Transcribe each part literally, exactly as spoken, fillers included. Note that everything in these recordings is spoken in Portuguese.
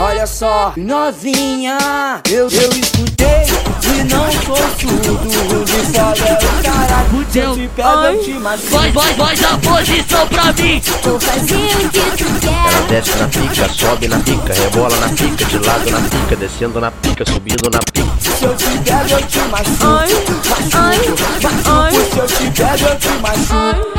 Olha só, novinha, eu, eu escutei e não sou surdo. De favela, caralho, se eu te pego, eu te machuco. Faz, faz, faz a posição pra mim. Vou fazer o que tu quer. Ela desce na pica, sobe na pica, rebola na pica, de lado na pica, descendo na pica, subindo na pica. Se eu te pego, eu te machuco. Machuco, machuco. Se eu te pego, eu te machuco.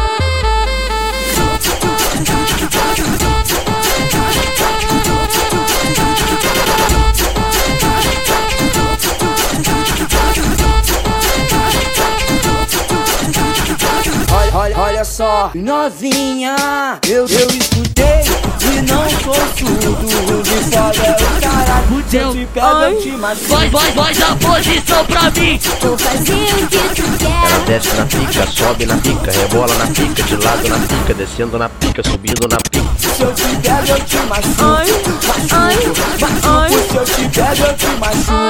Olha, olha só, novinha, eu, eu escutei e não sou surdo. De favela, caralho, se eu te pego, eu te machuco. Faz, faz, faz a posição pra mim. Vou fazer o que tu quer. Ela desce na pica, sobe na pica, rebola na pica, de lado na pica, descendo na pica, subindo na pica. Se eu te pego, eu te machuco. Machuco, machuco. Se eu te pego, eu te machuco.